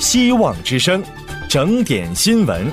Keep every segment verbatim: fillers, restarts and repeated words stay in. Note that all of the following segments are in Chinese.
希望之声，整点新闻。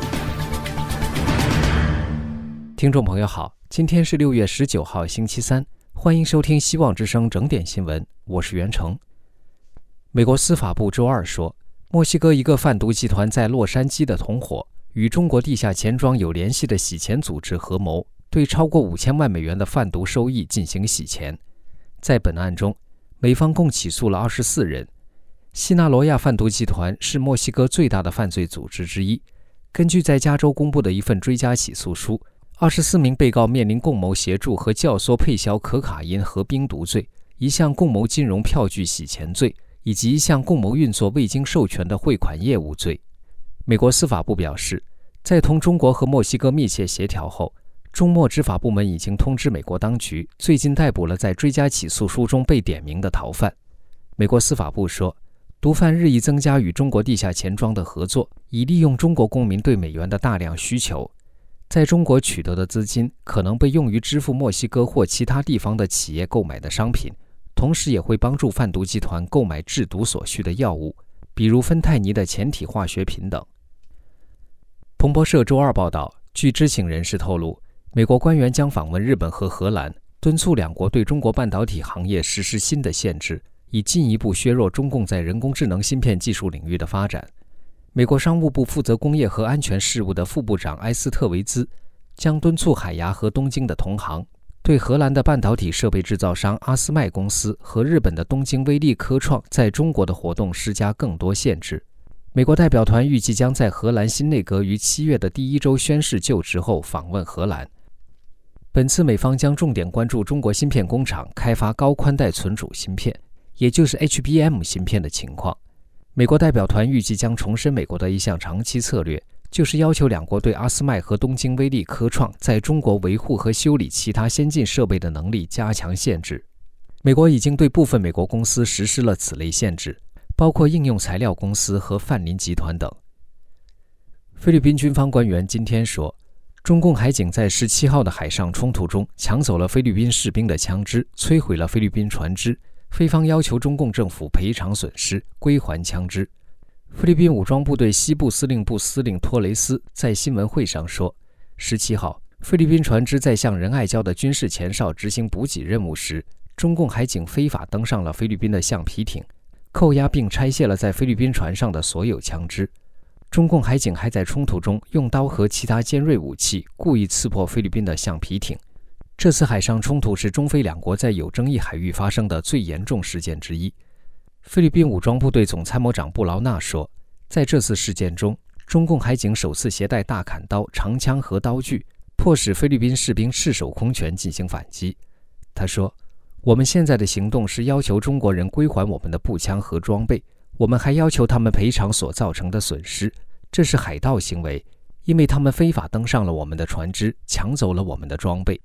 听众朋友好，今天是六月十九号星期三，欢迎收听希望之声整点新闻，我是袁成。美国司法部周二说，墨西哥一个贩毒集团在洛杉矶的同伙与中国地下钱庄有联系的洗钱组织合谋，对超过五千万美元的贩毒收益进行洗钱。在本案中，美方共起诉了二十四人。西纳罗亚贩毒集团是墨西哥最大的犯罪组织之一。根据在加州公布的一份追加起诉书，二十四名被告面临共谋协助和教唆配销可卡因和冰毒罪，一项共谋金融票据洗钱罪，以及一项共谋运作未经授权的汇款业务罪。美国司法部表示，在同中国和墨西哥密切协调后，中墨执法部门已经通知美国当局，最近逮捕了在追加起诉书中被点名的逃犯。美国司法部说，毒贩日益增加与中国地下钱庄的合作，以利用中国公民对美元的大量需求。在中国取得的资金可能被用于支付墨西哥或其他地方的企业购买的商品，同时也会帮助贩毒集团购买制毒所需的药物，比如芬太尼的前体化学品等。彭博社周二报道，据知情人士透露，美国官员将访问日本和荷兰，敦促两国对中国半导体行业实施新的限制，以进一步削弱中共在人工智能芯片技术领域的发展。美国商务部负责工业和安全事务的副部长埃斯特维兹将敦促海牙和东京的同行对荷兰的半导体设备制造商阿斯麦公司和日本的东京威力科创在中国的活动施加更多限制。美国代表团预计将在荷兰新内阁于七月的第一周宣誓就职后访问荷兰。本次美方将重点关注中国芯片工厂开发高宽带存储芯片，也就是 H B M 芯片的情况。美国代表团预计将重申美国的一项长期策略，就是要求两国对阿斯麦和东京威力科创在中国维护和修理其他先进设备的能力加强限制。美国已经对部分美国公司实施了此类限制，包括应用材料公司和泛林集团等。菲律宾军方官员今天说，中共海警在十七号的海上冲突中抢走了菲律宾士兵的枪支，摧毁了菲律宾船只，菲方要求中共政府赔偿损失，归还枪支。菲律宾武装部队西部司令部司令托雷斯在新闻会上说，十七号，菲律宾船只在向仁爱礁的军事前哨执行补给任务时，中共海警非法登上了菲律宾的橡皮艇，扣押并拆卸了在菲律宾船上的所有枪支。中共海警还在冲突中用刀和其他尖锐武器故意刺破菲律宾的橡皮艇。这次海上冲突是中菲两国在有争议海域发生的最严重事件之一。菲律宾武装部队总参谋长布劳纳说，在这次事件中，中共海警首次携带大砍刀、长枪和刀具，迫使菲律宾士兵赤手空拳进行反击。他说，我们现在的行动是要求中国人归还我们的步枪和装备，我们还要求他们赔偿所造成的损失，这是海盗行为，因为他们非法登上了我们的船只，抢走了我们的装备。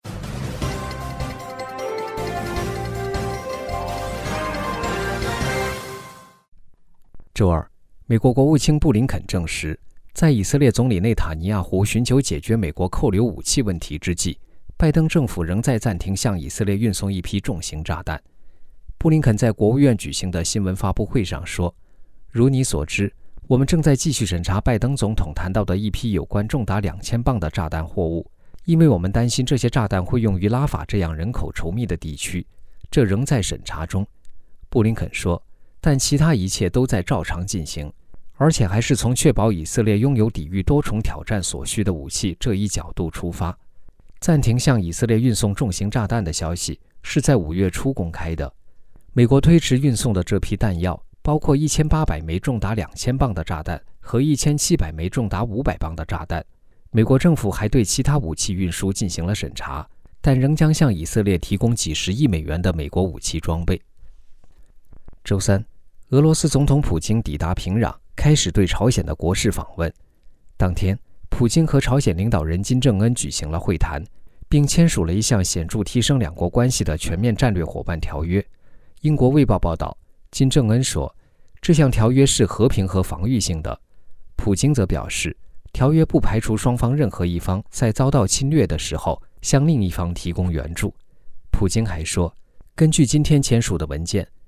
周二，美国国务卿布林肯证实，在以色列总理内塔尼亚胡寻求解决美国扣留武器问题之际，拜登政府仍在暂停向以色列运送一批重型炸弹。布林肯在国务院举行的新闻发布会上说，如你所知，我们正在继续审查拜登总统谈到的一批有关重达两千磅的炸弹货物，因为我们担心这些炸弹会用于拉法这样人口稠密的地区，这仍在审查中。布林肯说，但其他一切都在照常进行，而且还是从确保以色列拥有抵御多重挑战所需的武器这一角度出发。暂停向以色列运送重型炸弹的消息是在五月初公开的。美国推迟运送的这批弹药包括一千八百枚重达两千磅的炸弹和一千七百枚重达五百磅的炸弹。美国政府还对其他武器运输进行了审查，但仍将向以色列提供几十亿美元的美国武器装备。周三，俄罗斯总统普京抵达平壤，开始对朝鲜的国事访问。当天，普京和朝鲜领导人金正恩举行了会谈，并签署了一项显著提升两国关系的全面战略伙伴条约。英国《卫报》报道，金正恩说，这项条约是和平和防御性的。普京则表示，条约不排除双方任何一方在遭到侵略的时候向另一方提供援助。普京还说，根据今天签署的文件，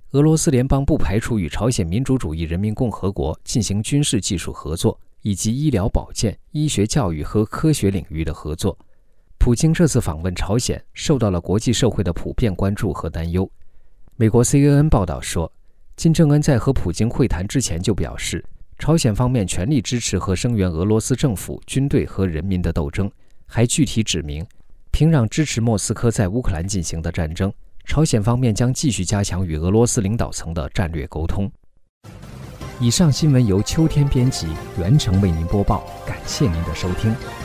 俄罗斯联邦不排除与朝鲜民主主义人民共和国进行军事技术合作，以及医疗保健、医学教育和科学领域的合作。普京这次访问朝鲜受到了国际社会的普遍关注和担忧。美国 C N N 报道说，金正恩在和普京会谈之前就表示，朝鲜方面全力支持和声援俄罗斯政府、军队和人民的斗争，还具体指明，平壤支持莫斯科在乌克兰进行的战争，朝鲜方面将继续加强与俄罗斯领导层的战略沟通。以上新闻由秋天编辑，袁成为您播报，感谢您的收听。